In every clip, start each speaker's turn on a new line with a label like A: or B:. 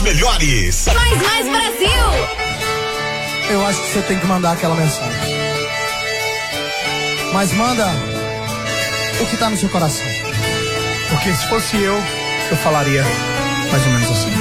A: melhores.
B: Mais Brasil.
C: Eu acho que você tem que mandar aquela mensagem. Mas manda o que tá no seu coração. Porque se fosse eu falaria mais ou menos assim.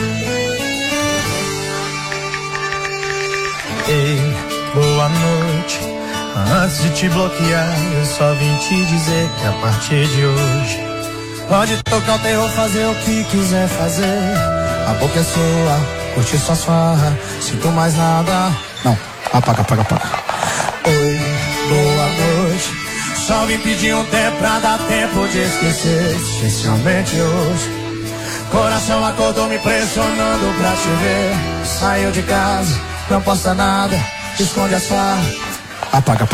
D: Ei, boa noite. Antes de te bloquear, eu só vim te dizer que a partir de hoje
C: pode tocar o terror, fazer o que quiser fazer. A boca é sua, curte sua farra. Sinto mais nada. Não, apaga. Oi, boa noite. Só vim pedir um tempo pra dar tempo de esquecer. Especialmente hoje. Coração acordou me pressionando pra te ver. Saiu de casa, não posta nada, esconde as farras. Apaga.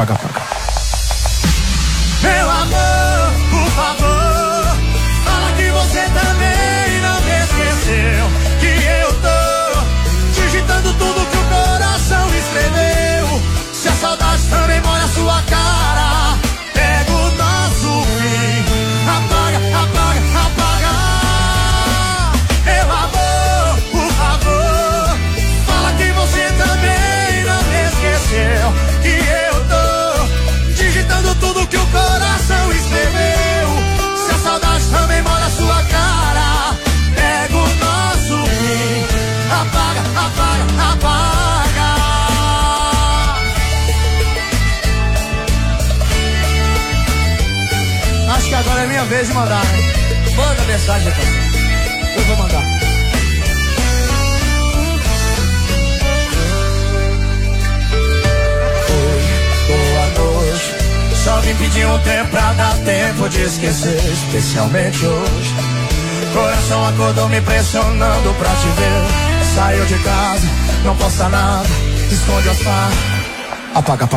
C: Meu amor, por favor, fala que você também não me esqueceu. Que eu tô digitando tudo que o coração escreveu. Se a saudade também molha a sua cara, pega o nosso fim. Apaga. Meu amor, por favor, fala que você também não me esqueceu. Que eu tô digitando tudo que o coração escreveu. Se a saudade também molha a sua cara, pega o nosso fim. Apaga. Acho que agora é minha vez de mandar, hein? Manda mensagem, cara. Eu vou mandar. Oi, boa noite. Só vim pedir um tempo pra dar tempo de esquecer. Especialmente hoje. Coração acordou me pressionando pra te ver. Saiu de casa, não posta nada, esconde as farras. Apaga.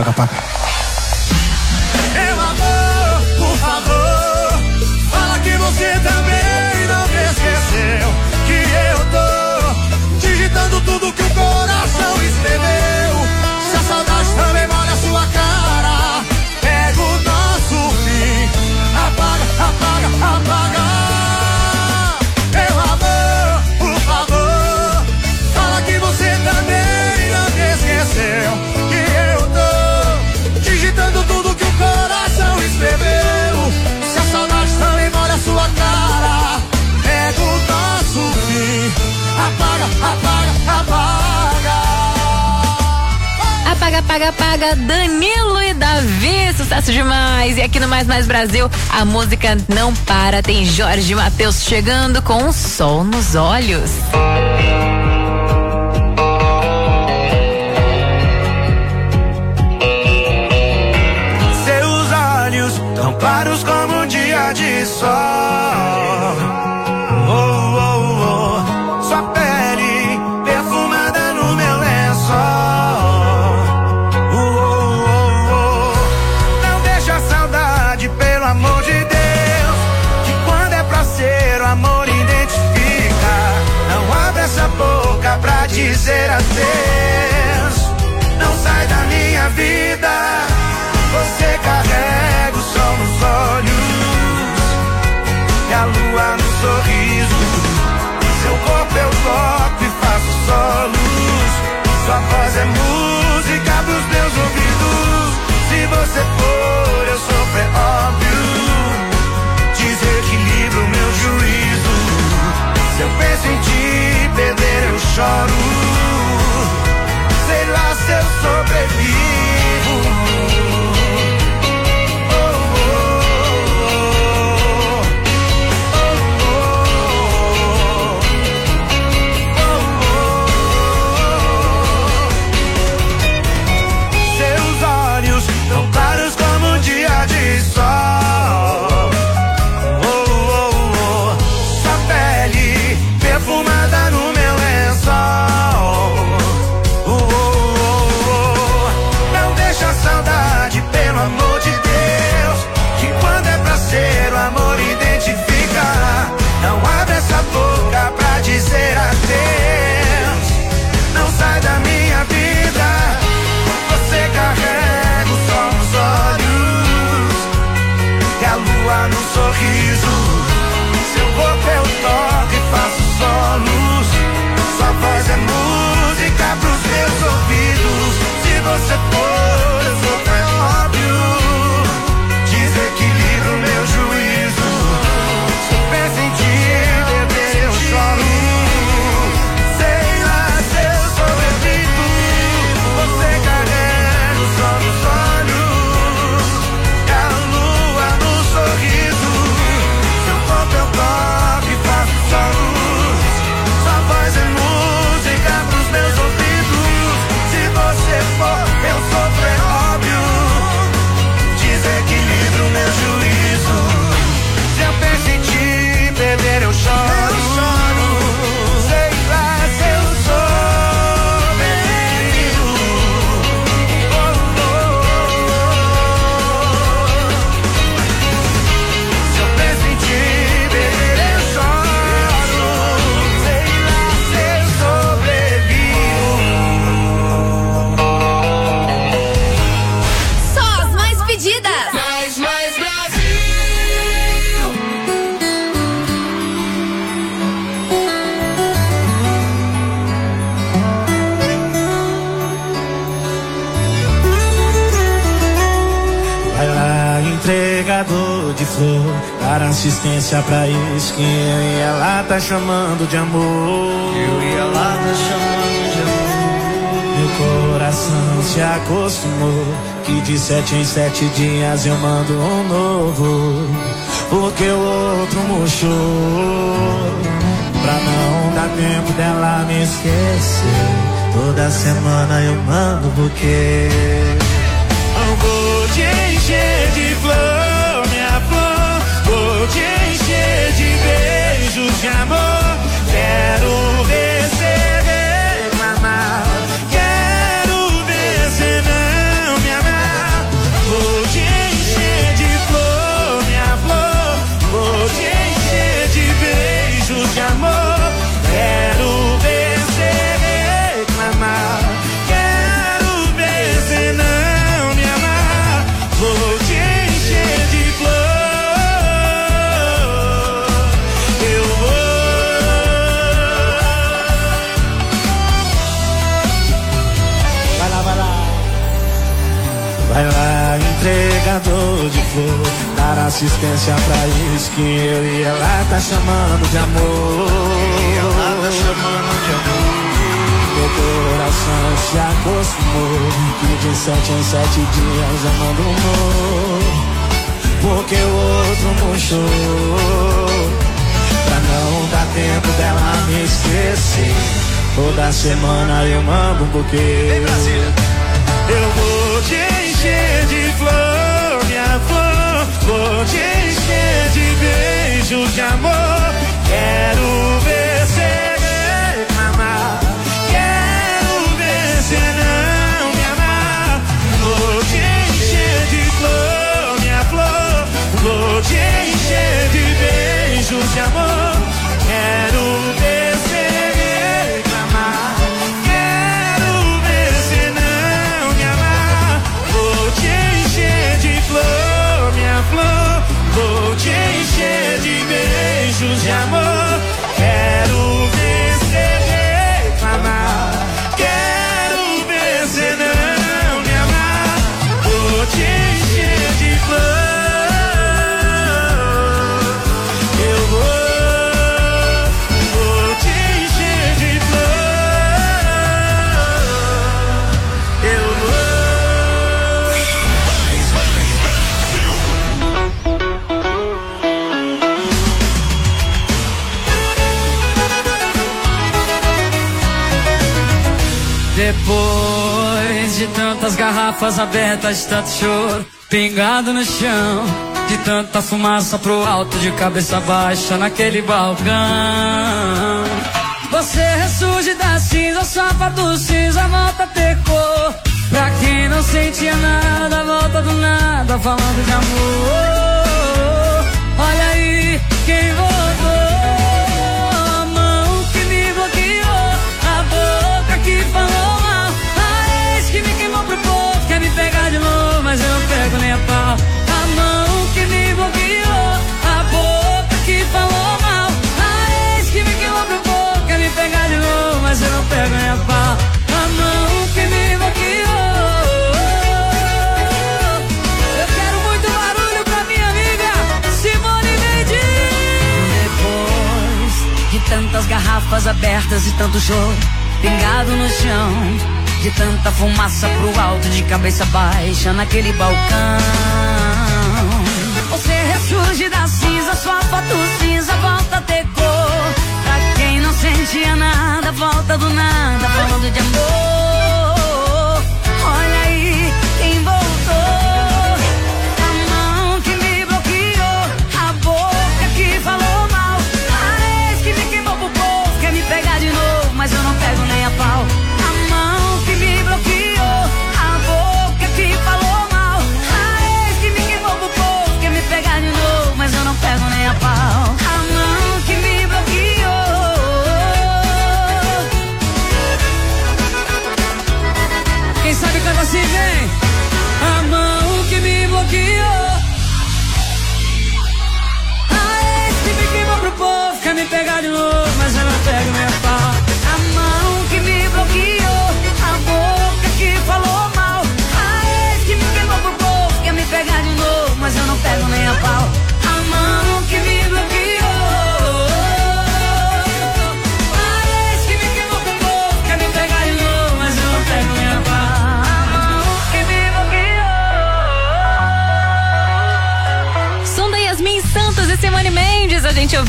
C: Meu amor, por favor, fala que você também não me esqueceu. Que eu tô digitando tudo que o coração escreveu. Se a saudade também molha a sua cara, pega o nosso fim. Apaga. Meu amor, por favor, fala que você também não me esqueceu. Que eu tô digitando tudo que o coração escreveu. Se a saudade também molha a sua cara, pega o nosso fim.
B: Apaga, Danilo e Davi, sucesso demais. E aqui no Mais Brasil, a música não para. Tem Jorge Mateus chegando com um sol nos olhos.
D: seus olhos tão claros como um dia de sol. Sua pele perfumada no meu lençol. Não deixa a saudade, pelo amor de Deus, que quando é pra ser o amor identifica. Não abre essa boca pra dizer adeus. Não sai da minha vida. Você carrega o sol nos olhos e a lua no sorriso. Seu corpo eu toco e faço solos. Sua voz é música dos meus ouvidos. Se você for, eu sofro, é óbvio. Desequilibro meu juízo. Se eu penso em te perder, eu choro. Sei lá se eu sobrevivo.
C: assistência pra isso que eu e ela tá chamando de amor.
D: Eu e ela tá chamando de amor.
C: Meu coração se acostumou que de 7 em 7 dias eu mando um novo, porque o outro murchou. Pra não dar tempo dela me esquecer, toda semana eu mando buquê.
D: Eu vou te encher de flor, minha flor. Vou te encher de beijos de amor. Quero ver você reclamar. Quero ver você não me amar. Vou te encher de flor, minha flor. Vou te encher de beijos de amor. Quero ver você reclamar. Quero ver você não me amar. Vou te encher de flor. Eu vou.
C: Vai lá, vai lá. Vai lá, entregador de flor, dar assistência pra isso que eu e ela tá chamando de amor.
D: Ela tá chamando de amor.
C: Meu coração se acostumou que de 7 em 7 dias eu mando um novo, porque o outro murchou. Pra não dar tempo dela me esquecer, toda semana eu mando um buquê.
D: Vem, Brasília. Eu vou te encher de flor, minha flor. Vou te encher de beijos de amor. Quero ver você reclamar. Quero ver você não me amar. Vou te encher de flor, minha flor. Vou te encher de beijos de amor. Quero ver você reclamar. Quero ver você não me amar. Vou te encher de flor, minha flor. Vou te encher de beijos de amor. Quero ver você reclamar. Quero ver você não me amar. Vou te encher de flor. Eu vou te encher de flor. Eu vou.
A: Depois de tantas garrafas abertas, de tanto choro pingado no chão, de tanta fumaça pro alto, de cabeça baixa naquele balcão, você ressurge da cinza, sapato cinza, volta a ter cor. Pra quem não sentia nada, volta do nada, falando de amor. Olha aí quem voltou, a mão que me bloqueou, a boca que falou mal, a ex que me queimou pro povo, quer me pegar de novo, mas eu não pego nem a pau. A mão que me bloqueou, a boca que falou mal, a ex que me queimou pro povo, quer me pegar de novo, mas eu não pego nem a pau. A mão que me bloqueou. Eu quero muito barulho pra minha amiga Simone Mendes. Depois de tantas garrafas abertas e tanto choro pingado no chão, de tanta fumaça pro alto, de cabeça baixa naquele balcão, você ressurge da cinza, sua foto cinza volta a ter cor. Pra quem não sentia nada, volta do nada, falando de amor. Olha aí quem voltou, a mão que me bloqueou, a boca que falou mal, a ex que me queimou pro povo, quer me pegar de novo, mas eu não pego nem a pau. A mão que me bloqueou, a boca que falou mal, a ex que me queimou pro povo, quer me pegar de novo, mas eu não pego nem a pau. A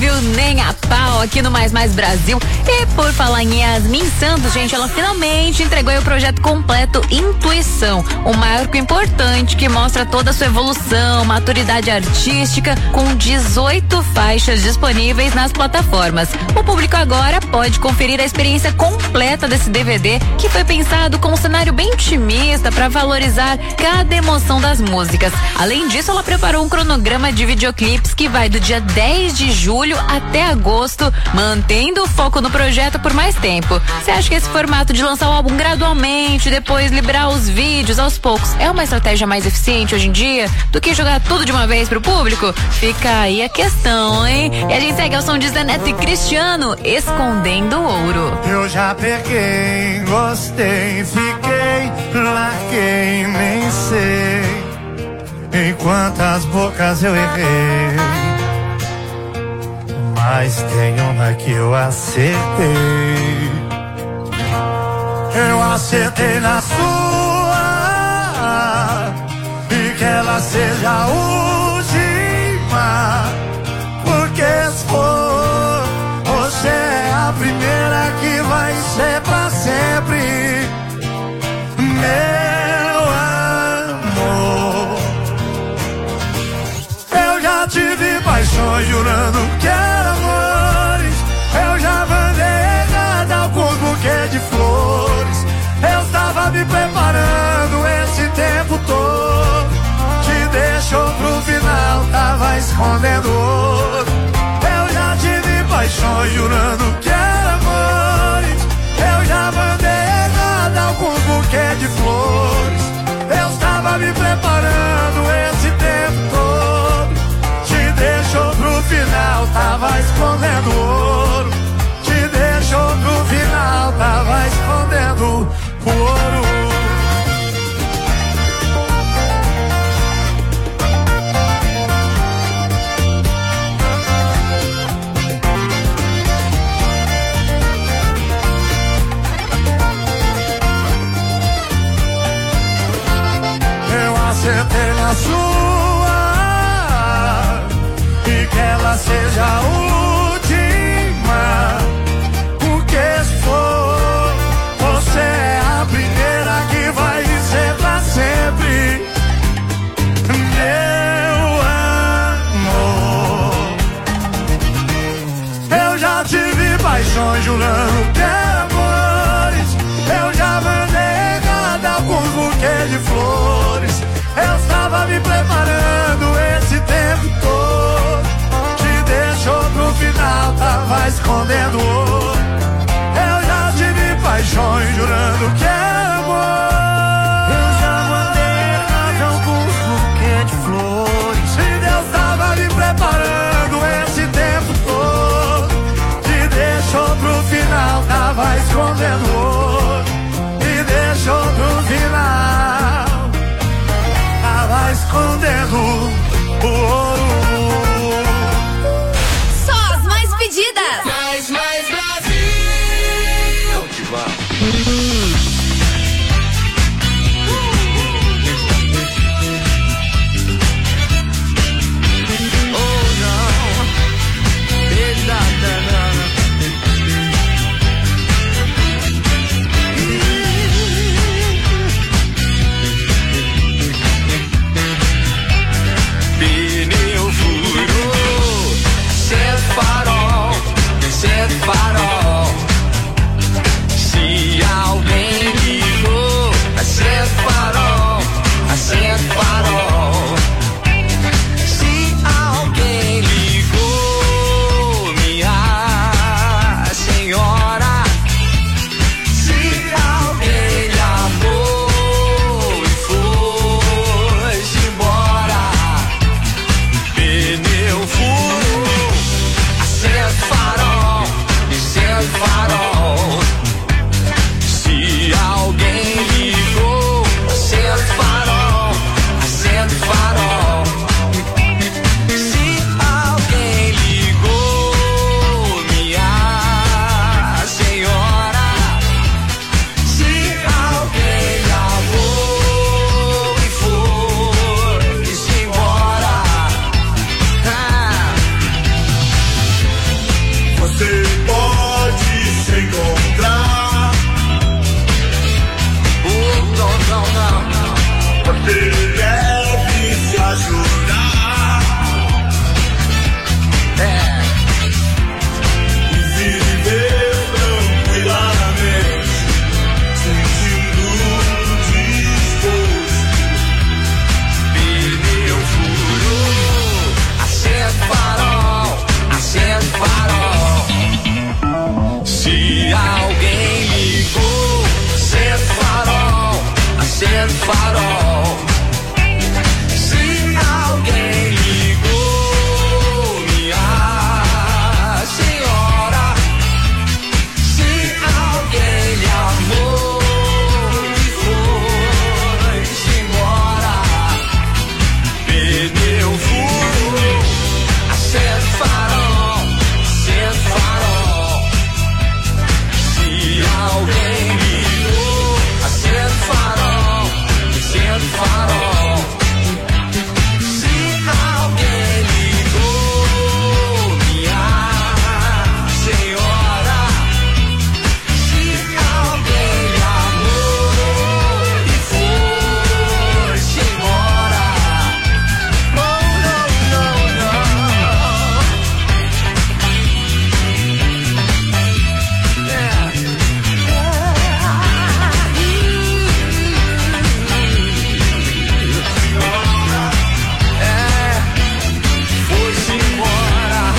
B: ouviu Nem a Pau aqui no Mais Brasil. E por falar em Yasmin Santos, gente, ela finalmente entregou o projeto completo Intuição, um marco importante que mostra toda a sua evolução, maturidade artística, com 18 faixas disponíveis nas plataformas. O público agora pode conferir a experiência completa desse DVD, que foi pensado com um cenário bem intimista para valorizar cada emoção das músicas. Além disso, ela preparou um cronograma de videoclipes que vai do dia 10 de julho até agosto, mantendo o foco no projeto por mais tempo. Você acha que esse formato de lançar o álbum gradualmente, depois liberar os vídeos aos poucos, é uma estratégia mais eficiente hoje em dia do que jogar tudo de uma vez pro público? Fica aí a questão, hein? E a gente segue ao som de Zé Neto e Cristiano, Escondendo Ouro.
D: Eu já peguei, gostei, fiquei, larguei, nem sei em quantas bocas eu errei, mas tem uma que eu acertei. Eu acertei na sua, e que ela seja a última, porque se for, você é a primeira que vai ser pra sempre, meu amor. Eu já tive paixões jurando que eram amores, eu já mandei errado alguns buquês de flores, eu estava me preparando esse tempo todo, te deixou pro final, tava escondendo ouro. Eu já tive paixões jurando que eram amores, eu já mandei errado alguns buquês de flores, eu estava me preparando esse tempo todo, te deixou pro final, tava escondendo ouro, te deixou pro final, tava escondendo o ouro. Eu acertei na sua, e que ela seja a última, porque se for, você é a primeira que vai ser pra sempre, meu amor. Eu já tive paixões jurando que eram amores, eu já mandei errado alguns buquês de flores, eu estava me preparando esse tempo todo, te deixou pro final, tava escondendo ouro. Eu já tive paixões jurando que era amor, eu já mandei errado alguns buquês de flores, e Deus tava me preparando esse tempo todo, te deixou pro final, tava escondendo ouro, e deixou pro final, tava escondendo o ouro.
B: Só as mais pedidas.
D: Mais Brasil. Oh não, Beneath
E: acende farol. Se alguém ligou, minha senhora, se alguém lhe amou e foi-se embora, pneu furou, acende farol, acende farol. Se alguém ligou, acende farol, acende farol. Se alguém ligou, minha senhora, se alguém lhe amou e foi-se embora. Oh, não, não, foi-se embora.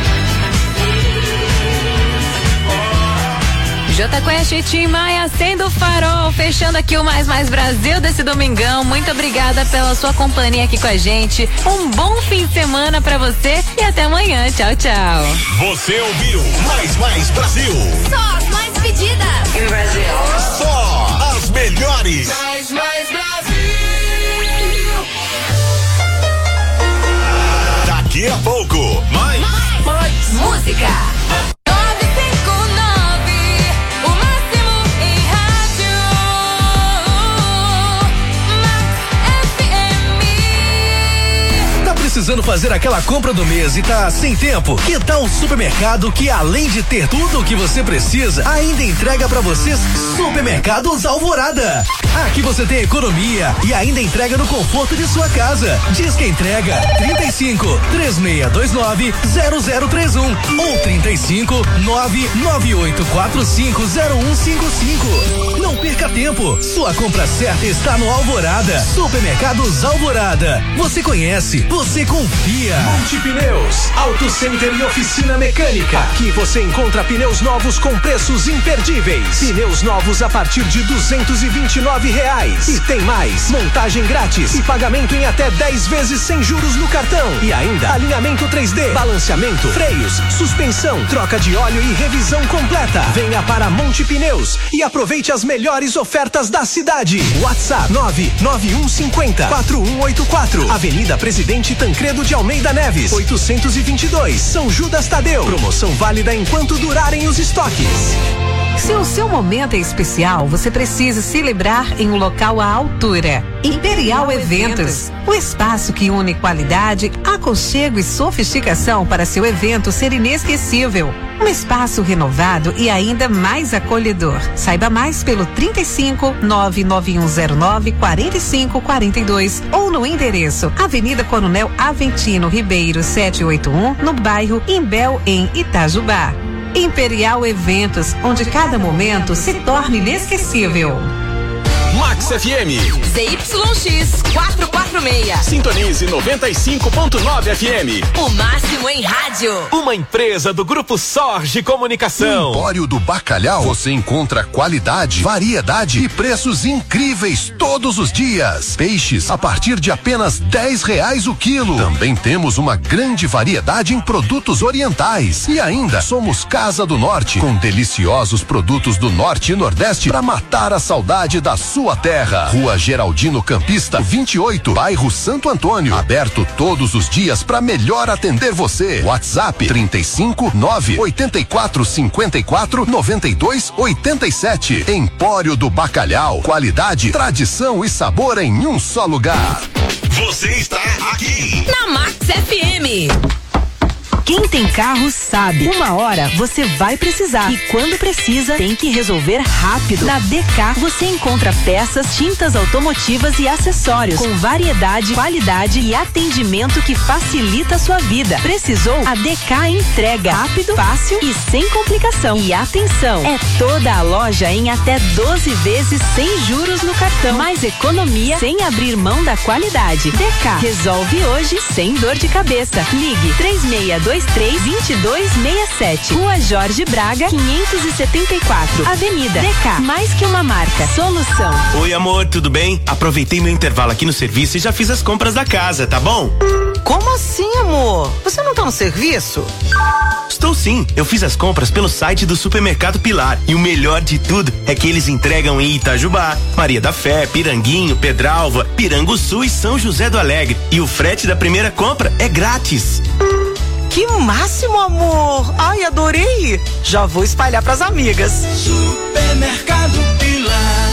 B: J Quest e Tim Maia, acende o farol, fechando aqui o Mais Brasil desse domingão. Muito obrigada pela sua companhia aqui com a gente. Um bom fim de semana pra você e até amanhã. Tchau, tchau.
F: Você ouviu Mais Brasil.
G: Só as mais pedidas.
F: Só as melhores.
E: Mais Brasil.
F: Daqui a pouco, mais
G: Música.
A: 959, o máximo em rádio. Max FM.
H: Tá precisando fazer aquela compra do mês e tá sem tempo? Que tal o supermercado que, além de ter tudo o que você precisa, ainda entrega pra vocês? Supermercados Alvorada. Aqui você tem economia e ainda entrega no conforto de sua casa. Diz que entrega 35 3629 0031 ou 35 99845 0155. Não perca tempo. Sua compra certa está no Alvorada. Supermercados Alvorada. Você conhece, você confia.
I: Multipneus, Auto Center e oficina mecânica. Aqui você encontra pneus novos com preços imperdíveis. Pneus novos a partir de R$229. E tem mais, montagem grátis e pagamento em até 10 vezes sem juros no cartão. E ainda, alinhamento 3D, balanceamento, freios, suspensão, troca de óleo e revisão completa. Venha para Multipneus e aproveite as melhores ofertas da cidade. WhatsApp 99150-4184. Avenida Presidente Tancredo de Almeida Neves, 822, São Judas Tadeu. Promoção válida enquanto durarem os estoques.
J: Se o seu momento é especial, você precisa celebrar em um local à altura. Imperial Eventos, o espaço que une qualidade, aconchego e sofisticação para seu evento ser inesquecível. Um espaço renovado e ainda mais acolhedor. Saiba mais pelo 35 99109 4542 ou no endereço Avenida Coronel Aventino Ribeiro 781, no bairro Imbel, em Itajubá. Imperial Eventos, onde cada momento se torna inesquecível.
F: Max FM.
G: ZYX 446.
F: Sintonize 95.9 FM.
G: O máximo em rádio.
F: Uma empresa do Grupo Sorge Comunicação.
K: No Empório do Bacalhau você encontra qualidade, variedade e preços incríveis todos os dias. Peixes a partir de apenas R$10 o quilo. Também temos uma grande variedade em produtos orientais. E ainda somos Casa do Norte, com deliciosos produtos do Norte e Nordeste para matar a saudade da sua terra. Rua Geraldino Campista 28, bairro Santo Antônio. Aberto todos os dias para melhor atender você. WhatsApp 35 984 54 92 87. Empório do Bacalhau. Qualidade, tradição e sabor em um só lugar.
F: Você está aqui
G: na Max FM.
J: Quem tem carro sabe, uma hora você vai precisar e quando precisa tem que resolver rápido. Na DK você encontra peças, tintas automotivas e acessórios com variedade, qualidade e atendimento que facilita a sua vida. Precisou? A DK entrega rápido, fácil e sem complicação. E atenção, é toda a loja em até 12 vezes sem juros no cartão. Mais economia sem abrir mão da qualidade. DK resolve hoje sem dor de cabeça. Ligue 3621 3323-2267. Rua Jorge Braga, 574. Avenida DK. Mais que uma marca. Solução.
L: Oi, amor, tudo bem? Aproveitei meu intervalo aqui no serviço e já fiz as compras da casa, tá bom?
M: Como assim, amor? Você não tá no serviço?
L: Estou sim, eu fiz as compras pelo site do Supermercado Pilar e o melhor de tudo é que eles entregam em Itajubá, Maria da Fé, Piranguinho, Pedralva, Piranguçu e São José do Alegre. E o frete da primeira compra é grátis.
M: Que máximo, amor! Ai, adorei! Já vou espalhar pras amigas.
E: Supermercado Pilar.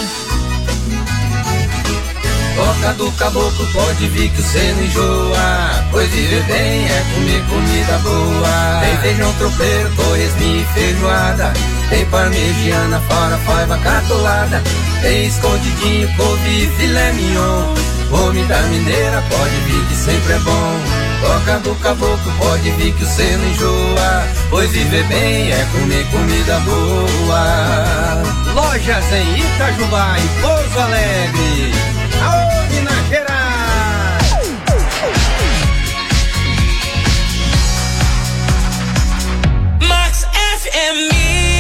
N: Toca do caboclo, pode vir que você não enjoa. Pois viver bem é comer comida boa. Tem feijão tropeiro, torresminho e feijoada. Tem parmegiana, fora faiva catolada. Tem escondidinho, couve e filé mignon. Comida mineira, pode vir que sempre é bom. Toca do caboclo, pode vir que você não enjoa. Pois viver bem é comer comida boa. Lojas em Itajubá e Pouso Alegre. Aô, Minas Gerais!
E: Max FM.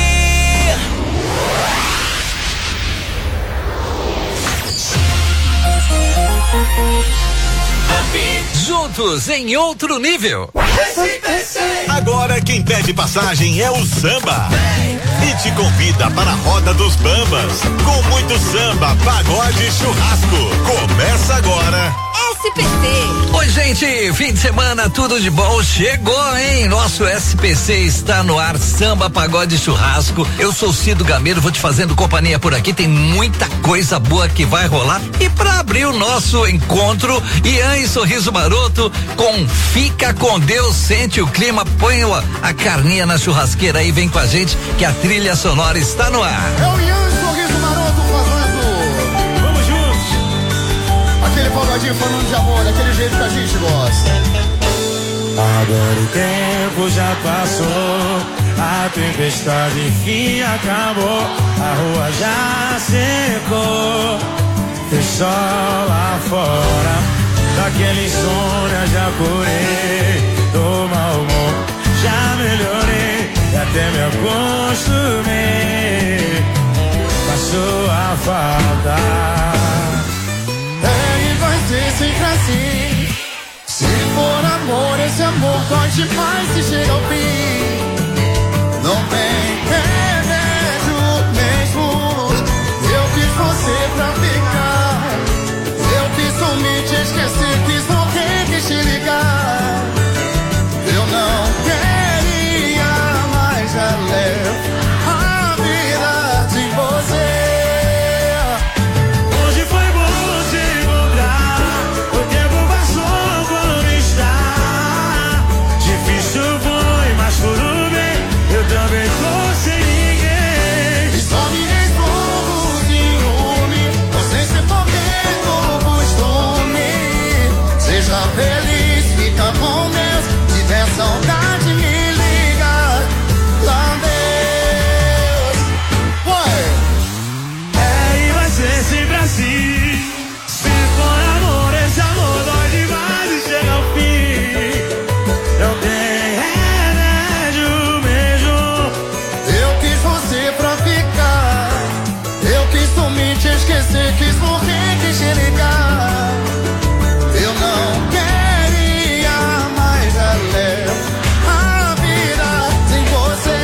O: Juntos em outro nível.
F: Agora quem pede passagem é o Samba. E te convida para a Roda dos Bambas. Com muito samba, pagode e churrasco. Começa agora.
O: SPC. Oi, gente, fim de semana, tudo de bom? Chegou, hein? Nosso SPC está no ar, samba, pagode e churrasco. Eu sou Cido Gameiro, vou te fazendo companhia por aqui, tem muita coisa boa que vai rolar. E para abrir o nosso encontro, Ian e Sorriso Maroto com Fica com Deus, sente o clima, põe a carninha na churrasqueira aí, vem com a gente que a trilha sonora está no ar.
C: É o Ian e Sorriso Maroto fazendo. Vamos juntos. Aquele pagodinho falando de amor, daquele jeito que a gente gosta.
P: Agora o tempo já passou, a tempestade enfim acabou, a rua já secou, tem sol lá fora, daquele insônia já curei, do mau humor já melhorei, e até me acostumei, passou a falta.
C: É, e vai ser sempre assim. Se for amor, esse amor dói demais se chega ao fim. Não tem remédio mesmo. Eu quis você pra ficar. Eu quis sumir, te esquecer, quis morrer, quis te ligar. Eu não queria mais já levo a vida de você.
P: Hoje foi bom te encontrar, o tempo passou quando está. Difícil foi, mas tudo bem, eu também tô sem ninguém.
C: E só me respondo o ciúme, você se foguei no costume. Seja feliz, fica com Deus, se der saudade me liga, lá Deus. Ué!
P: É, e vai ser sempre assim. Se for amor, esse amor dói demais e chega ao fim. Não tem remédio mesmo.
C: Eu quis você pra ficar. Eu quis sumir, te esquecer, quis morrer, quis te ligar. Eu não queria mais a vida sem você.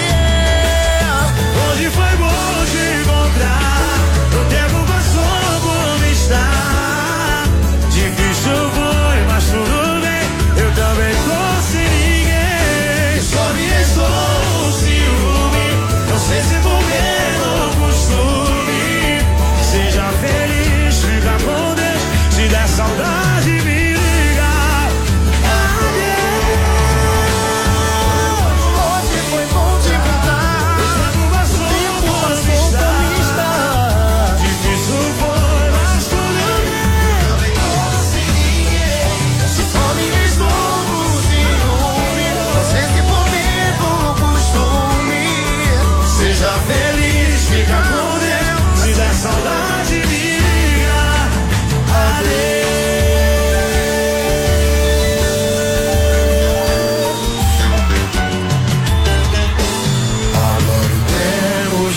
P: Hoje foi bom te encontrar, o tempo passou como está. Difícil foi, mas tudo bem, eu também tô sem ninguém. Só me restou o ciúme, não sei se vou ver no costume. Seja feliz.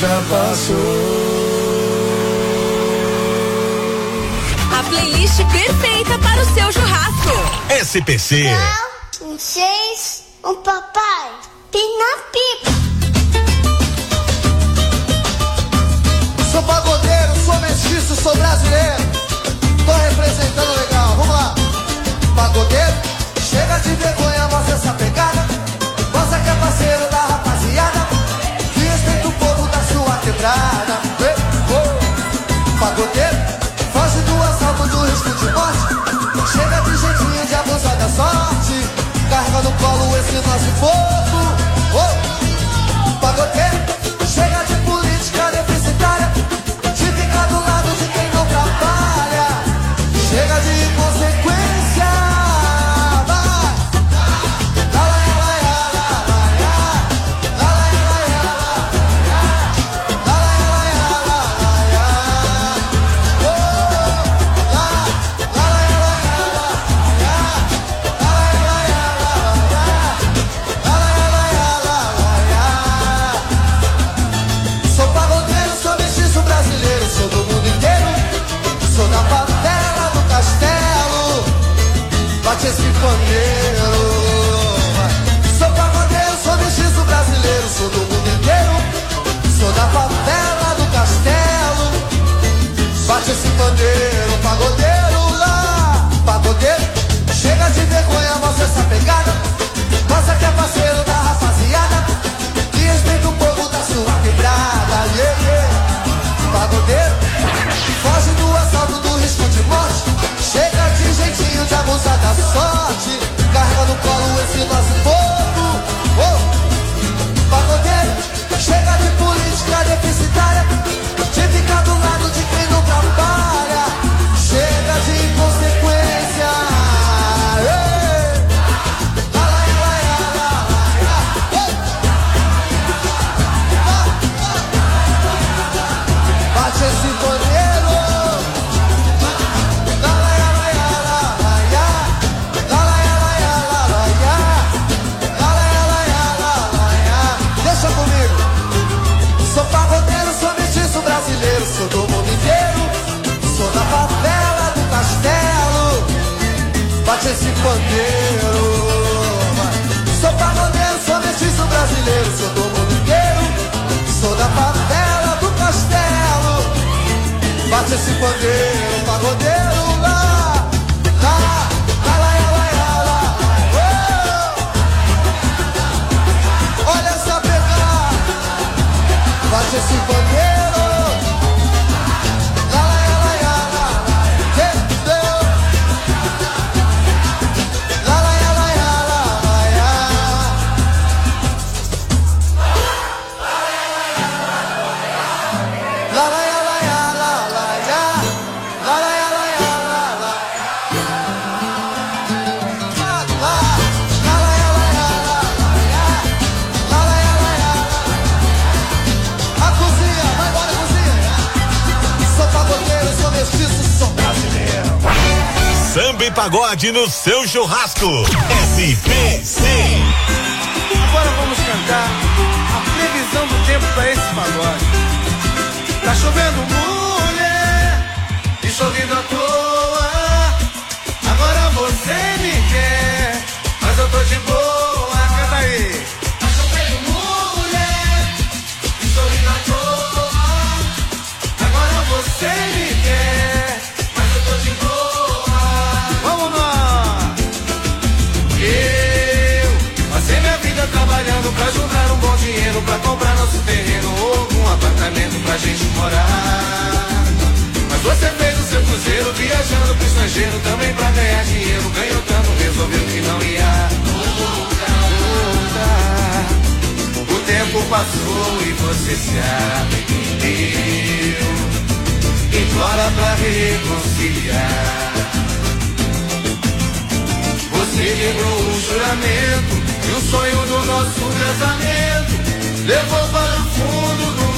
C: já passou.
G: A playlist perfeita para o seu churrasco.
F: SPC.
Q: Um 6, um papai. Pina pipa.
C: Sou pagodeiro, sou mestiço, sou brasileiro. Tô representando legal, vamos lá. Pagodeiro, chega de vergonha, mostra essa pegada. Mostra que é parceiro da rapaziada. Que respeita o povo da sua quebrada. Pagodeiro, foge do assalto, do risco de morte. Chega de jeitinho de abusar da sorte. Carrega no colo esse nosso povo. Pagodeiro, chega de política deficitária. De ficar do lado de quem não trabalha. Chega de inconsequência. Bate esse pandeiro. Sou pagodeiro, sou mestiço brasileiro. Sou do mundo inteiro. Sou da favela do castelo. Bate esse pandeiro, pagodeiro lá. Pagodeiro, chega de vergonha, mostra essa pegada. Mostra que é parceiro da rapaziada. Que respeita o povo da sua quebrada. Yeah, yeah. Pagodeiro, foge do assalto, do risco de morte. Chega de jeitinho de abusar da sorte. Carrega no colo esse nosso povo. Pagodeiro, chega de política deficitária. De ficar do lado de quem não trabalha. Chega de inconsequência. Bate esse pandeiro. Sou pagodeiro, sou mestiço brasileiro. Sou do mundo inteiro. Sou da favela do castelo. Bate esse pandeiro. Sou pagodeiro, sou mestiço brasileiro. Sou do mundo inteiro. Sou da favela do castelo. Bate esse pandeiro, pagodeiro lá. Olha essa pegada. Bate esse pandeiro.
F: Samba e pagode no seu churrasco. SPC.
D: Agora vamos cantar a previsão do tempo pra esse pagode. Tá chovendo mulher e chovendo à toa. Agora você me quer, mas eu tô de boa. Canta aí. Tá chovendo mulher e chovendo à toa. Agora você me quer, mas eu tô de boa. Vamos lá. Eu passei minha vida trabalhando pra juntar um bom dinheiro pra comprar nosso terreno ou algum apartamento pra gente morar. Mas você fez o seu cruzeiro viajando pro estrangeiro também pra ganhar dinheiro. Ganhou tanto, resolveu que não ia voltar. O tempo passou e você se arrependeu. Implora pra reconciliar. Você quebrou o juramento e o sonho do nosso casamento levou para o fundo do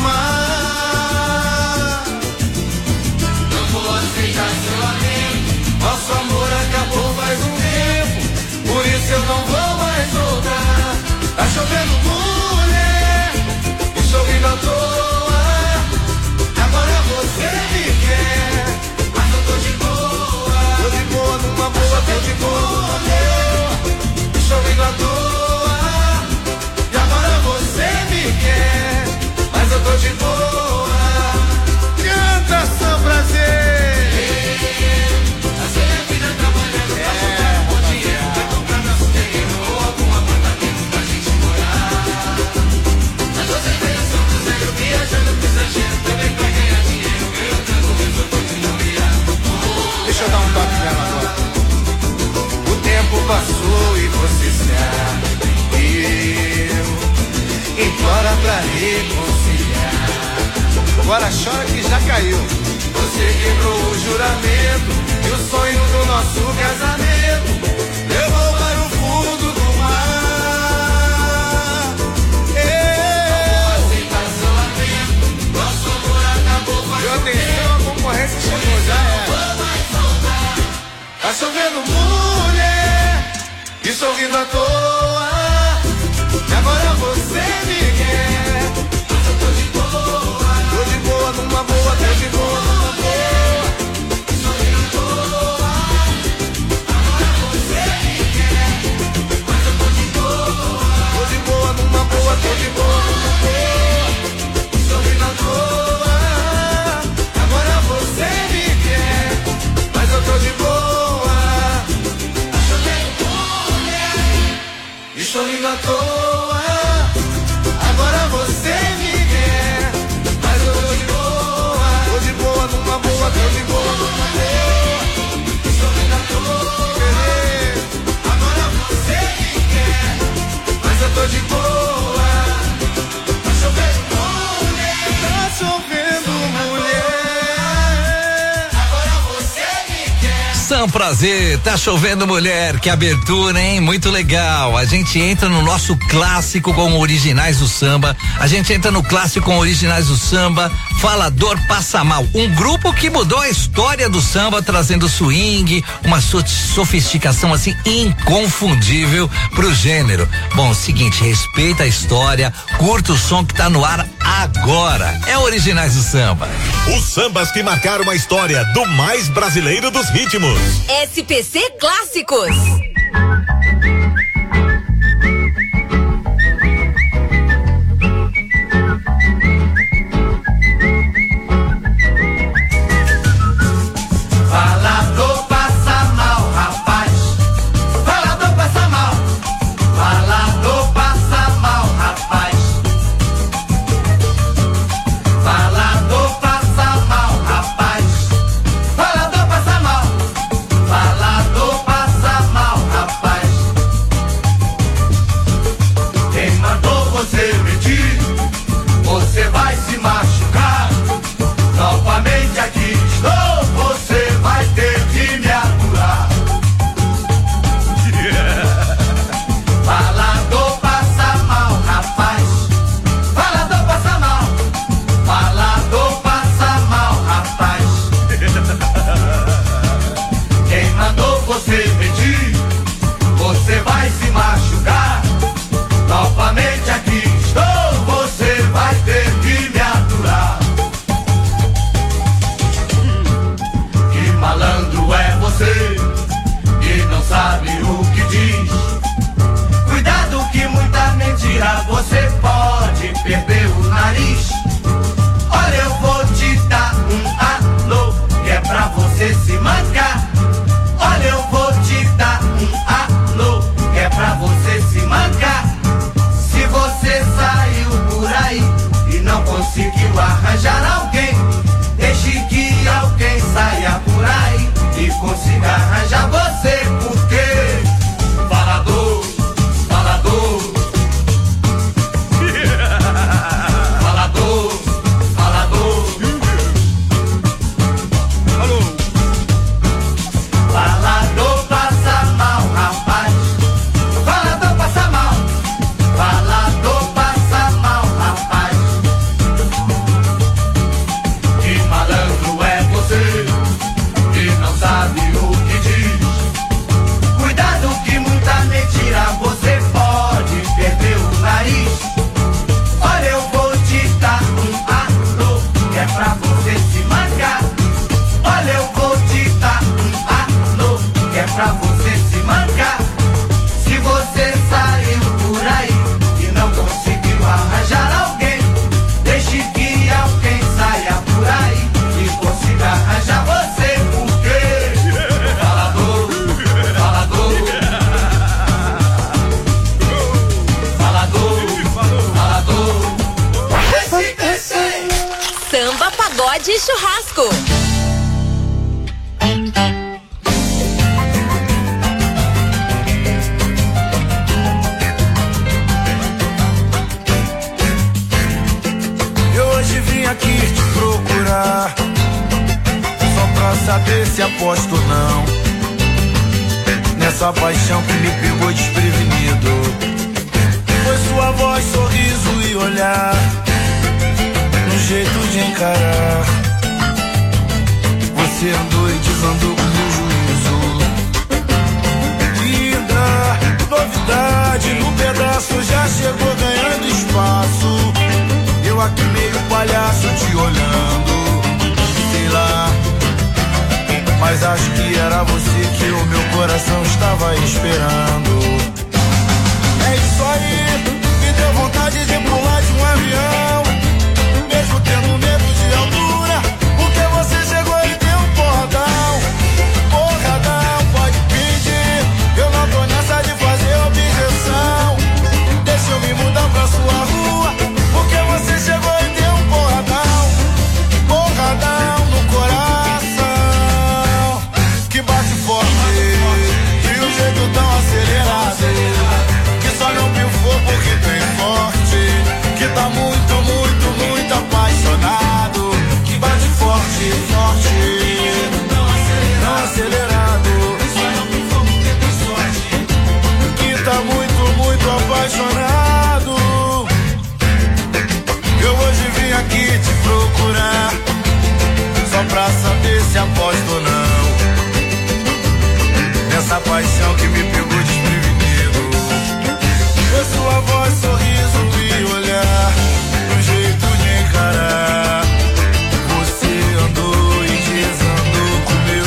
D: mar. Não vou aceitar seu lamento. Nosso amor acabou faz um tempo, por isso eu não vou mais voltar. Tá chovendo mulher e chovendo à toa. agora chora que já caiu. Você quebrou o juramento e o sonho do nosso casamento levou para o fundo do mar. Aceitação lamento, nosso amor acabou. E atenção, a concorrência chegou, já era. Tá chovendo mulher e sorrindo à toa. E agora você me quer. Mas eu tô de boa. Tô de boa numa boa, tô de boa numa boa. Sorrindo à toa. Agora você me quer. Mas eu tô de boa. Tô de boa numa boa, tô de boa numa boa. Sorrindo à toa. Agora você me quer. Mas eu tô de boa. Estou indo à toa, agora você me quer. Mas eu tô de boa numa boa, tô de boa numa boa. Estou indo à toa, agora você me quer. Mas eu tô de boa. Tá chovendo mulher, tá chovendo mulher. Agora você me quer.
O: São Prazer, tá chovendo mulher, que abertura, hein? Muito legal. A gente entra no nosso clássico com originais do samba. A gente entra no clássico com originais do samba. Falador Passa Mal, um grupo que mudou a história do samba, trazendo swing, uma sofisticação assim inconfundível pro gênero. Bom, seguinte, respeita a história, curta o som que tá no ar agora. É originais do samba.
F: Os sambas que marcaram a história do mais brasileiro dos ritmos.
G: SPC Clássicos.
D: Falador passa mal, rapaz. Falador passa mal. Falador passa mal, rapaz. Falador passa mal, rapaz. Falador passa mal. Falador passa mal, rapaz. Quem mandou você mentir? Você vai se machucar. Novamente aqui estou. Você vai ter que me aturar. Falador passa mal, rapaz. Falador passa mal. Falador passa mal, rapaz. Quem mandou você mentir? Você vai se machucar. Novamente aqui estou. Você vai ter que me aturar. Que malandro é você, que não sabe o que diz. Cuidado que muita mentira você pode perder o nariz. Olha, eu vou te dar um alô, que é pra você se mancar. Olha, eu vou te dar um alô, que é pra você se mancar. Se você saiu por aí e não conseguiu arranjar alguém, deixe que alguém saia por aí e consiga arranjar você, porque falador, falador, falador, falador, falador passa mal, rapaz. Falador passa mal. Falador passa mal, rapaz. Que malandro é você, que não sabe o que diz. Cuidado que muita mentira você pode perder o nariz. Olha, eu vou te dar um alô, que é pra você se mancar. Olha, eu vou te dar um alô, que é pra você se mancar. Se você saiu por aí e não conseguiu arranjar alguém, deixe que alguém saia por aí e consiga arranjar você, porque falador, falador, falador, falador.
G: Samba, pagode e churrasco.
D: Eu hoje vim aqui te procurar, só pra saber se aposto ou não, nessa paixão que me pegou desprevenido. Foi sua voz, sorriso e olhar, no jeito de encarar. Você andou e desandou com meu juízo. Linda novidade, no pedaço já chegou ganhando espaço. Eu aqui meio palhaço te olhando, sei lá, mas acho que era você que o meu coração estava esperando. É isso aí, me deu vontade de pular de um avião, mesmo tendo medo de altura, porque você chegou e deu um porradão. Porradão, pode pedir, eu não tô nessa de fazer objeção. Deixa eu me mudar pra sua rua, porque você chegou e deu um porradão. Porradão no coração, que bate forte, e um jeito tão acelerado, que só não pifou porque tem sorte, que tá muito, muito, muito apaixonado, que bate forte, forte, não acelerado, só não pifou porque tem sorte, que tá muito, muito apaixonado. Eu hoje vim aqui te procurar, só pra saber se aposto ou não, nessa paixão que me pegou desprevenido. Foi sua voz, sorriso e olhar, no jeito de encarar. Você andou e desandou com meu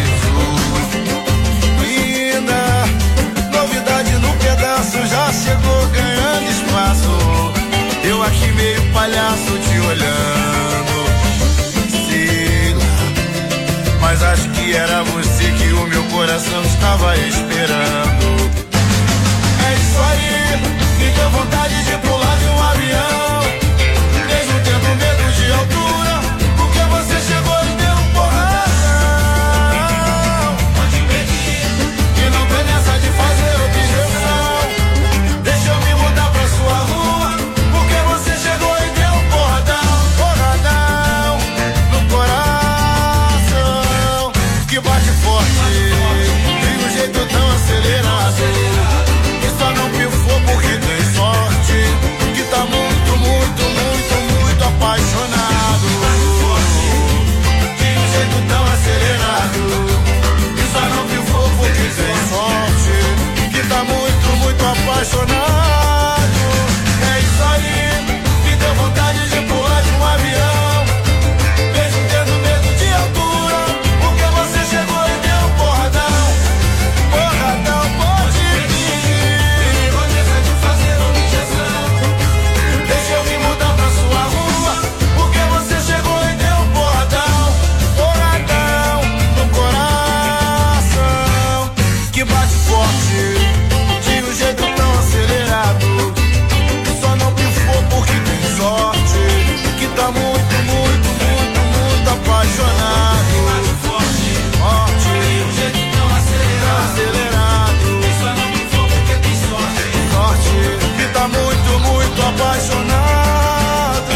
D: juízo. Linda novidade, no pedaço já chegou ganhando espaço. Eu aqui meio palhaço te olhando, sei lá, mas acho que era você que o meu coração estava esperando. É isso aí, me deu vontade de pular de um avião, mesmo tendo medo de altura, porque você chegou e deu um porradão. Pode pedir, e não tem nessa de fazer objeção. Deixa eu me mudar pra sua rua, porque você chegou e deu um porradão. Porradão no coração, que bate forte, tem um jeito tão acelerado, que só não pifou porque tem sorte, que tá muito, muito, muito, muito apaixonado. Tem um jeito tão acelerado, que só não pifou porque tem sorte, que tá muito, muito apaixonado. É isso aí, me deu vontade de pular de um avião, mesmo tendo medo de altura, porque você chegou e deu um porradão. Porradão, pode pedir, vou deixar de fazer objeção. Deixa eu me mudar pra sua rua, porque você chegou e deu um porradão. Porradão no coração, que bate forte, de um jeito tão acelerado, que só não pifou porque tem sorte, que tá muito, muito, muito, muito apaixonado. Forte, de um jeito tão acelerado, que só não pifou porque tem sorte, sorte, que tá muito, muito apaixonado.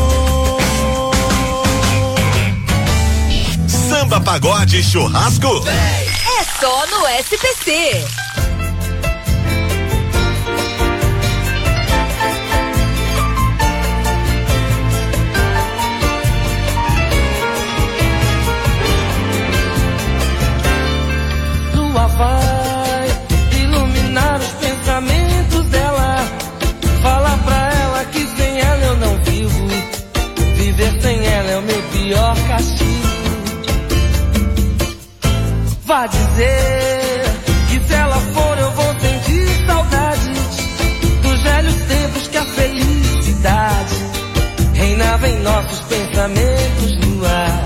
F: Samba, pagode, churrasco.
G: É só no SPC.
A: Lua vai iluminar os pensamentos dela. Fala pra ela que sem ela eu não vivo. Viver sem ela é o meu pior castigo. Vá dizer que se ela for eu vou sentir saudade dos velhos tempos que a felicidade reinava em nossos pensamentos no ar.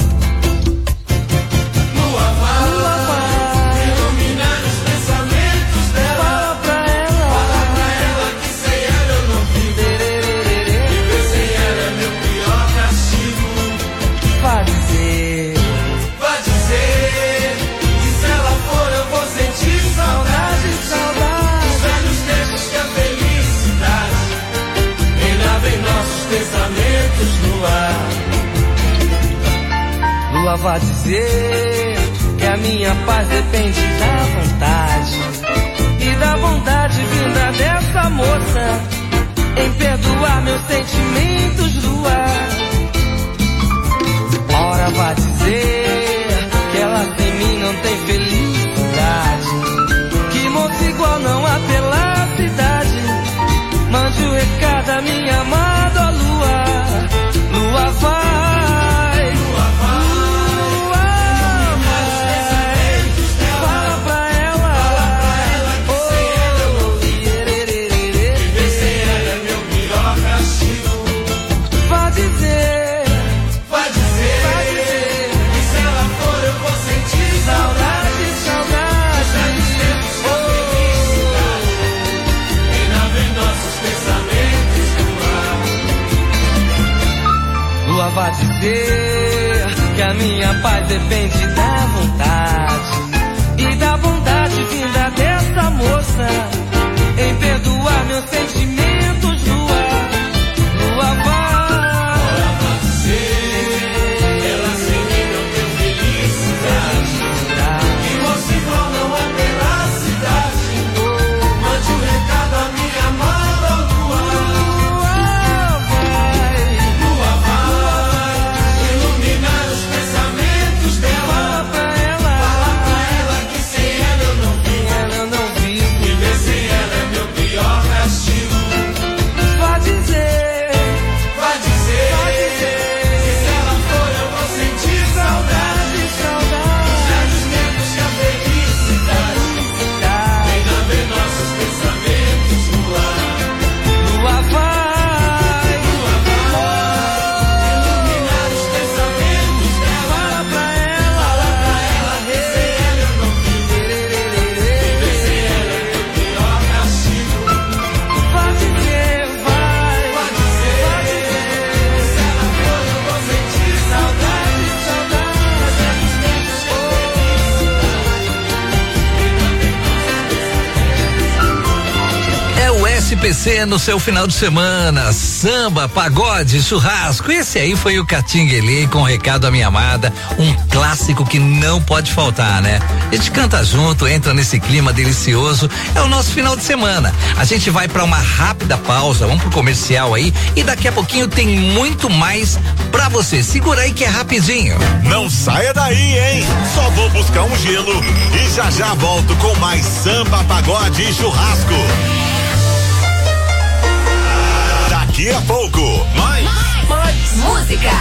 A: Lua vai iluminar os pensamentos dela. Fala pra ela que sem ela eu não vivo. Viver sem ela é meu pior castigo. Vá dizer que se ela for eu vou sentir saudade, saudade dos velhos tempos que a felicidade reinava em nossos pensamentos no ar.
R: Vá dizer que a minha paz depende da vontade e da bondade vinda dessa moça em perdoar meus sentimentos do ar. Ora, vá dizer que ela sem mim não tem felicidade, que moça igual não há pela cidade. Mande o recado a minha amada lua. Lua vai, lua vai, fala pra ela, oh, viver sem ela é meu pior castigo. Vá dizer, que se ela for eu vou sentir saudade, saudade. Ainda vem nossos pensamentos no ar. Lua vai dizer que a minha paz depende da vontade e da bondade vinda dessa moça em perdoar meus sentimentos no ar. Lua vai dizer que ela sem mim não tem felicidade, que moça igual não há pela cidade. Mande um recado a minha amada lua. Lua vai iluminar os pensamentos dela. Fala pra ela que sem ela eu não vivo. Viver sem ela é meu pior castigo. Vá dizer, que se ela for eu vou sentir saudade, saudade. Já dos tempos que a felicidade ainda vê nossos pensamentos no ar. Lua vai iluminar os pensamentos dela. Fala pra ela que sem ela eu não vivo. Viver sem ela é meu pior castigo. Vá dizer, que se ela for eu vou sentir saudade, saudade.
O: É o SPC no seu final de semana, samba, pagode, churrasco. Esse aí foi o Catinguelê com o recado à minha amada, um clássico que não pode faltar, né? A gente canta junto, entra nesse clima delicioso. É o nosso final de semana. A gente vai pra uma rápida pausa, vamos pro comercial aí e daqui a pouquinho tem muito mais pra você. Segura aí que é rapidinho.
F: Não saia daí, hein? Só vou buscar um gelo e já volto com mais samba, pagode e churrasco. Daqui a pouco, mais
G: música.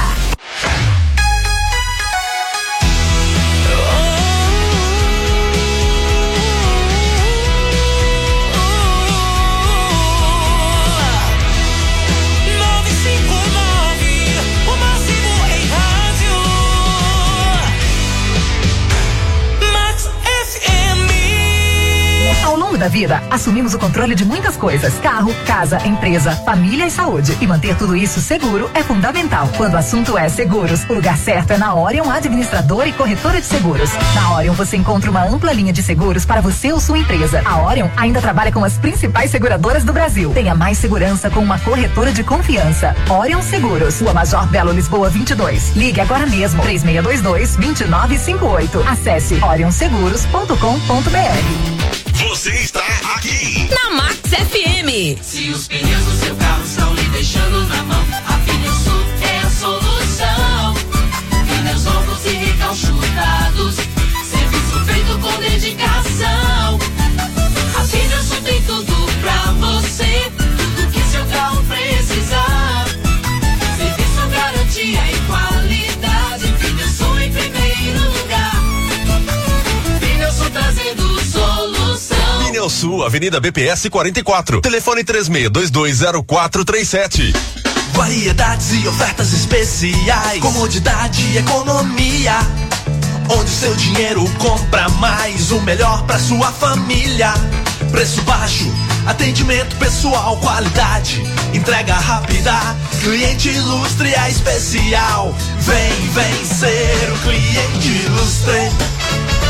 S: Ao longo da vida, assumimos o controle de muitas coisas: carro, casa, empresa, família e saúde. E manter tudo isso seguro é fundamental. Quando o assunto é seguros, o lugar certo é na Orion Administradora e Corretora de Seguros. Na Orion você encontra uma ampla linha de seguros para você ou sua empresa. A Orion ainda trabalha com as principais seguradoras do Brasil. Tenha mais segurança com uma corretora de confiança. Orion Seguros, Rua Major Belo, Lisboa 22. Ligue agora mesmo, 3622-2958. Acesse orionseguros.com.br.
F: Você está aqui
G: na Max FM.
E: Se os pneus do seu carro estão lhe deixando na mão, a Pneusul é a solução. Pneus novos e recalchutados, serviço feito com dedicação. A Pneusul tem tudo pra você, tudo que seu carro precisar. Serviço, garantia e qualidade, Pneusul em primeiro lugar. Pneusul trazendo solução.
F: Pneusul, Avenida BPS 44. Telefone 36220437.
T: Variedades e ofertas especiais, comodidade e economia. Onde seu dinheiro compra mais, o melhor pra sua família. Preço baixo, atendimento pessoal, qualidade, entrega rápida, cliente ilustre é especial. Vem ser o cliente ilustre.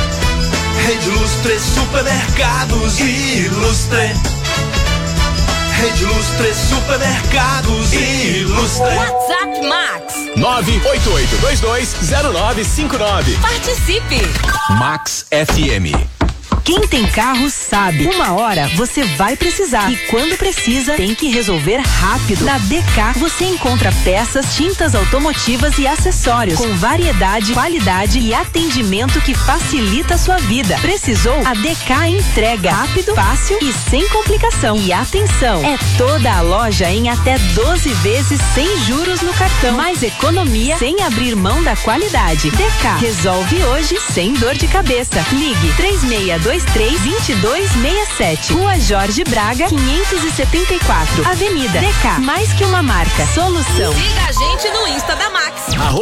T: Rede Ilustre, supermercados Ilustre. Rede Lustre Supermercados Ilustre.
G: WhatsApp Max
U: 988220959.
G: Participe.
U: Max FM.
V: Quem tem carro sabe, uma hora você vai precisar e quando precisa tem que resolver rápido. Na DK você encontra peças, tintas automotivas e acessórios com variedade, qualidade e atendimento que facilita a sua vida. Precisou? A DK entrega rápido, fácil e sem complicação. E atenção, é toda a loja em até 12 vezes sem juros no cartão. Mais economia sem abrir mão da qualidade. DK resolve hoje sem dor de cabeça. Ligue 3623-2267. Rua Jorge Braga, 574. Avenida DK. Mais que uma marca. Solução.
G: Siga a gente no Insta da Max.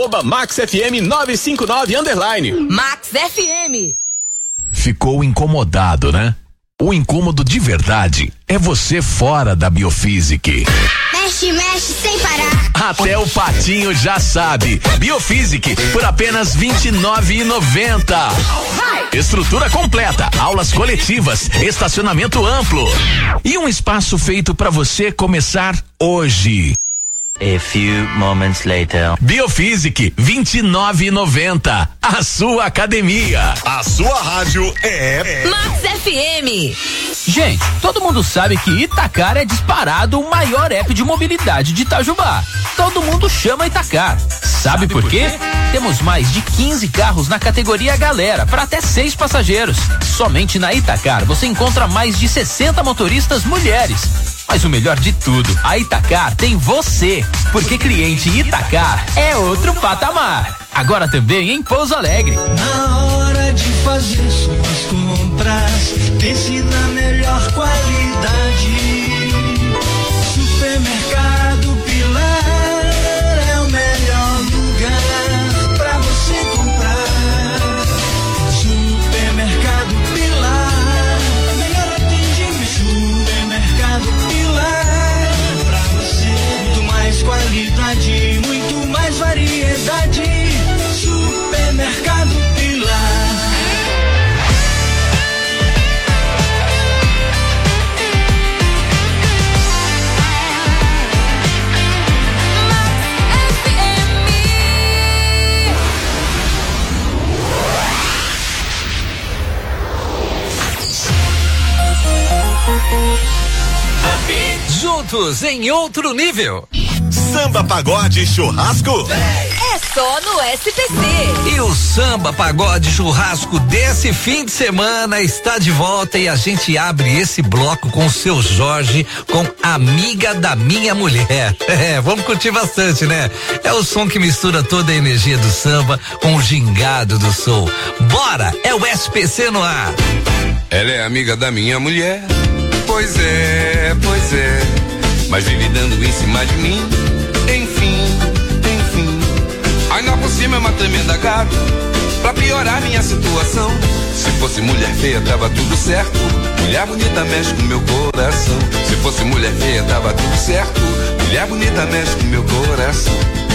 U: @MaxFM959_.
G: Max FM.
W: Ficou incomodado, né? O incômodo de verdade é você fora da Biofísica.
Q: Mexe, mexe sem parar.
W: Até o patinho já sabe. Biofísica por apenas R$29,90. Estrutura completa, aulas coletivas, estacionamento amplo e um espaço feito para você começar hoje.
X: A few moments later.
W: Biofísica, R$29,90. A sua academia.
F: A sua rádio é
G: Max FM.
Y: Gente, todo mundo sabe que Itacar é disparado o maior app de mobilidade de Itajubá. Todo mundo chama Itacar. Sabe por quê? Temos mais de 15 carros na categoria Galera, para até 6 passageiros. Somente na Itacar você encontra mais de 60 motoristas mulheres. Mas o melhor de tudo, a Itacar tem você, porque cliente Itacar é outro patamar. Agora também em Pouso Alegre.
P: Na hora de fazer suas compras, pense na melhor qualidade. Supermercado Pilar é o melhor lugar pra você comprar. Supermercado Pilar, melhor atendimento. Supermercado Pilar, pra você muito mais qualidade, muito mais variedade. Supermercado Pilar.
O: Juntos em outro nível.
F: Samba, pagode e churrasco.
G: É só no SPC.
O: E o Samba Pagode Churrasco desse fim de semana está de volta e a gente abre esse bloco com o seu Jorge, com Amiga da Minha Mulher. Vamos curtir bastante, né? É o som que mistura toda a energia do samba com o gingado do soul. Bora! É o SPC no ar.
Z: Ela é amiga da minha mulher, pois é, mas vive dando em cima de mim, enfim. Ainda por cima é uma tremenda gata, pra piorar minha situação. Se fosse mulher feia tava tudo certo, mulher bonita mexe com meu coração. Se fosse mulher feia tava tudo certo, mulher bonita mexe com meu coração.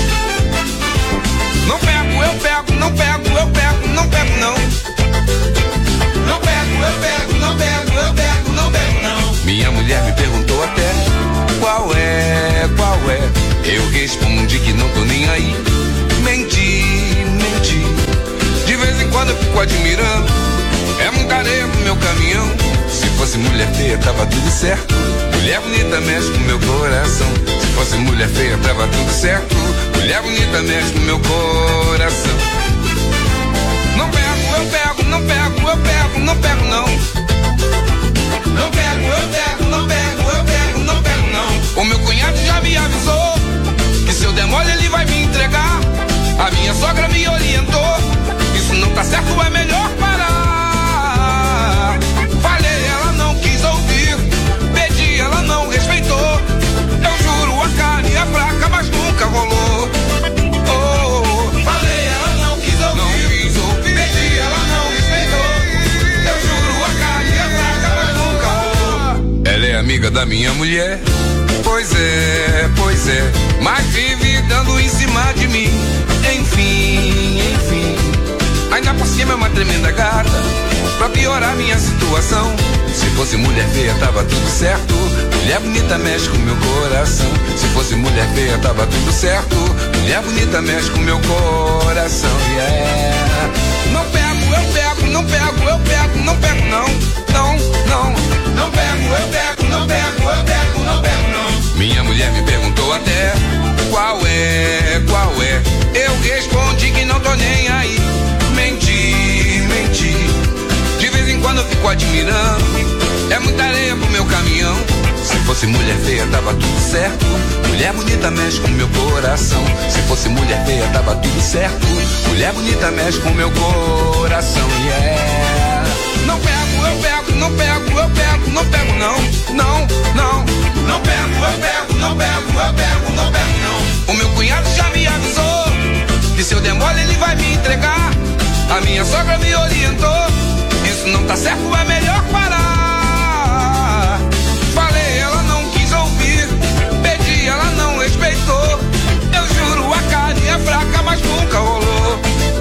Z: Não pego, eu pego, não pego, eu pego, não pego não. Não pego, eu pego, não pego, eu pego, não pego não. Minha mulher me perguntou até qual é. Eu respondi que não tô nem aí. Menti. De vez em quando eu fico admirando, é montareia pro meu caminhão. Se fosse mulher feia tava tudo certo, mulher bonita mexe com meu coração. Se fosse mulher feia tava tudo certo, mulher bonita mexe com meu coração. Não pego, eu pego, não pego, eu pego, não pego não. Não pego, eu pego, não pego, eu pego, não pego não. O meu cunhado já me avisou que se eu der mole ele vai me entregar. A minha sogra me orientou, isso não tá certo, é melhor parar. Falei, ela não quis ouvir, pedi, ela não respeitou. Eu juro, a carne é fraca, mas nunca rolou. Falei, ela não quis ouvir, pedi, ela não respeitou. Eu juro, a carne é fraca, mas nunca rolou. Ela é amiga da minha mulher, pois é, mas vive dando em cima de mim. Enfim, ainda por cima é uma tremenda gata, pra piorar minha situação. Se fosse mulher feia, tava tudo certo. Mulher bonita mexe com meu coração. Se fosse mulher feia, tava tudo certo. Mulher bonita mexe com meu coração. Yeah. Não pego, eu pego, não pego, eu pego, não pego, não. Não, não. Não pego, eu pego, não pego, eu pego, não pego, não. Minha mulher me perguntou até qual é, qual é. Eu respondi que não tô nem aí. Menti, menti. De vez em quando eu fico admirando. É muita areia pro meu caminhão. Se fosse mulher feia, tava tudo certo. Mulher bonita mexe com meu coração. Se fosse mulher feia, tava tudo certo. Mulher bonita mexe com meu coração. Yeah. Não pego, eu pego, não pego, eu pego, não pego, não. Não, não. Não pego, eu pego, não pego, eu pego, não pego, não. O meu cunhado já me avisou que se eu der mole ele vai me entregar. A minha sogra me orientou. Isso não tá certo, é melhor parar. Falei, ela não quis ouvir. Pedi, ela não respeitou. Eu juro, a carinha é fraca, mas nunca rolou.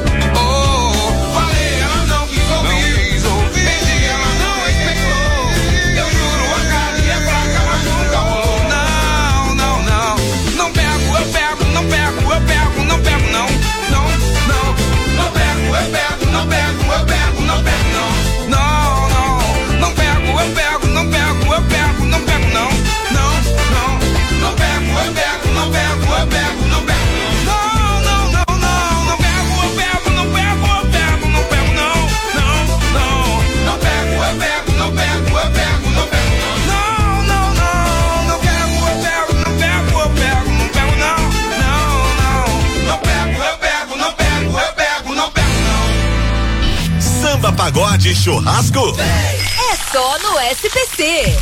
Z: Oh, falei, ela não quis ouvir. Pedi, ela não respeitou. Eu juro, a carinha é fraca, mas nunca rolou. Não, não, não. Não pego, eu pego, não pego, eu pego, não pego, não. Não, não. Não pego, eu pego, não pego, eu pego, não pego, não. Não, não. Não pego, eu pego, não pego, eu pego, não pego, não. Não, não. Não pego, eu pego, não pego, eu pego, não pego, não. Não, não, não, não. Não pego, eu pego, não pego, eu pego, não pego, não. Não, não. Não pego, eu pego, não pego, eu pego, não pego, não. Não, não, não. Não pego, eu pego, não pego, eu pego, não pego, não. Não, não. Não pego, eu pego, não pego, eu pego, não pego, não.
F: Samba, pagode, churrasco.
G: É só no SPC.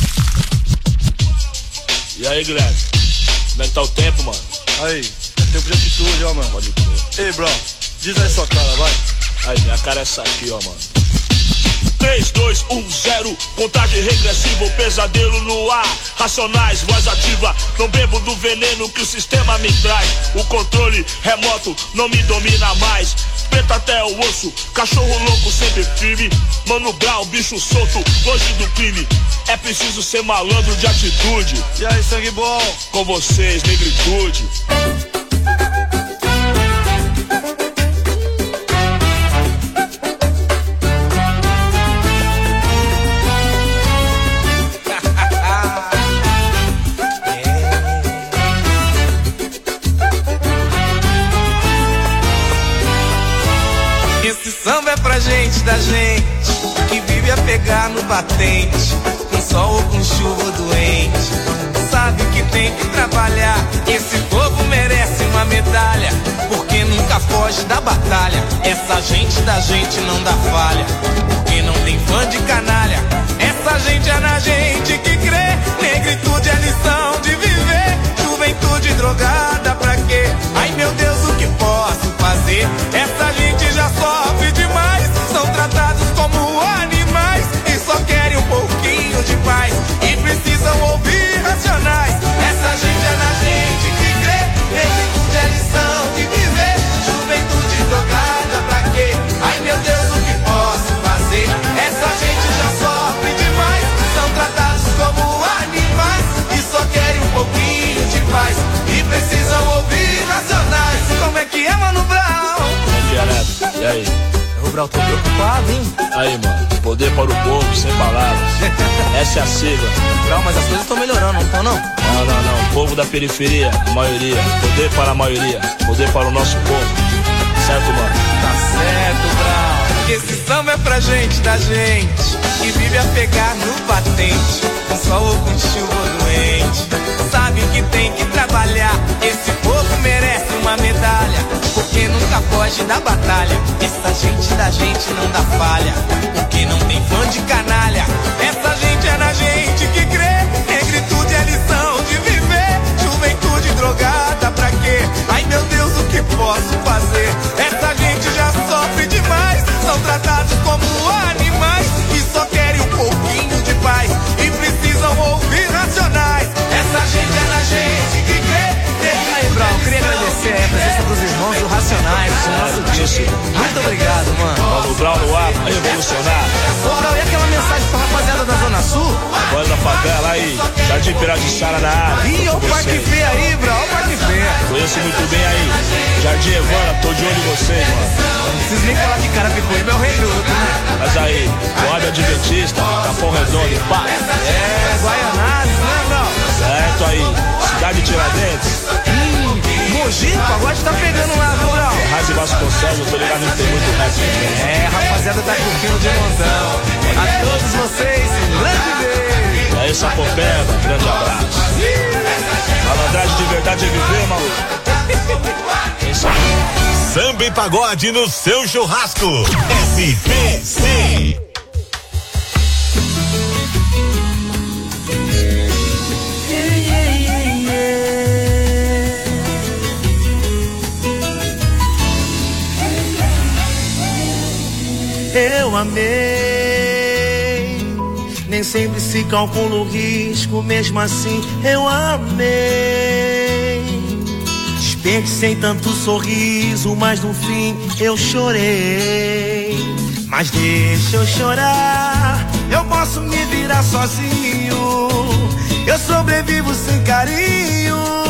B: E aí, Guilherme? Como é que tá o tempo, mano?
H: Aí, é tempo de atitude, ó, mano.
B: Pode crer.
H: Ei, bro, diz aí sua cara, vai.
B: Aí, minha cara é essa aqui, ó, mano. 3, 2, 1, 0, contagem regressiva, o pesadelo no ar. Racionais, voz ativa, não bebo do veneno que o sistema me traz. O controle remoto não me domina mais. Preto até o osso, cachorro louco sempre firme. Mano Brown, bicho solto, longe do crime. É preciso ser malandro de atitude.
H: E aí, sangue bom?
B: Com vocês, negritude.
R: Esse samba é pra gente da gente que vive a pegar no batente, com sol ou com chuva doente. Sabe que tem que trabalhar. Esse povo merece uma medalha, porque nunca foge da batalha. Essa gente da gente não dá falha, porque não tem fã de canalha. Essa gente é na gente que crê. Negritude é lição de viver. Juventude drogada pra quê? Ai meu Deus, o que posso fazer? Essa gente já sofre demais. São tratados como animais e só querem um pouquinho de paz e precisam ouvir racionais. Essa gente é na gente que crê. Negritude é lição de viver. Juventude drogada pra quê? Ai meu Deus, o que posso fazer? Essa gente já sofre demais. São tratados como animais e só querem um pouquinho de paz e precisam ouvir racionais. Como é que é, Mano Brown?
B: Como é que é, Neto? E aí?
R: Ô, Brown, tô preocupado, hein?
B: Aí, mano, poder para o povo, sem palavras. Essa é a sigla.
R: Brown, mas as coisas estão melhorando, não estão, não?
B: Não, não, não. Povo da periferia, a maioria. Poder para a maioria. Poder para o nosso povo. Certo, mano?
R: Tá certo, Brown. Esse samba é pra gente da gente que vive a pegar no batente, com sol ou com chuva doente. Sabe que tem que trabalhar. Esse povo merece uma medalha, porque nunca foge da batalha. Essa gente da gente não dá falha, porque não tem fã de canalha. Essa gente é na gente que crê. Negritude é lição de viver. Juventude drogada pra quê? Ai meu Deus, o que posso fazer? Essa gente já sofre demais. São tratados como animais e só querem um pouquinho de paz e precisam ouvir racionais. Essa gente é na gente que crê. Aí, Brown, queria agradecer a presença dos irmãos do Racionais, do nosso disco. Muito obrigado, mano.
B: Mano Brown no ar, vai revolucionar.
R: Ô, Brown, e aquela mensagem pra rapaziada da Zona Sul?
B: Voz da favela aí, Jardim Piratiçara na área.
D: Ih, olha o Parque Fê aí, bro, olha o Parque Fê.
B: Conheço muito bem aí. Jardim Evana, tô de olho em vocês, mano.
D: Não preciso nem falar de Carapicuíba, é o reduto, né?
B: Mas aí, Moab Adventista, Capão Redondo, pá.
D: É, Guaianazes, né, bro?
B: Certo aí, Cidade Tiradentes.
D: Mogi, o pagode tá pegando lá, viu, bro?
B: Ferraz e Vasconcelos, eu tô ligado que tem muito resto.
D: É, rapaziada, tá curtindo de montão. A todos vocês, um grande beijo.
B: E aí, Sapopeba, grande abraço. Malandragem de verdade é viver, maluco.
F: Samba e pagode no seu churrasco. SPC.
D: Eu amei, nem sempre se calcula o risco, mesmo assim eu amei. Desperdicei tanto sorriso, mas no fim eu chorei. Mas deixa eu chorar, eu posso me virar sozinho. Eu sobrevivo sem carinho.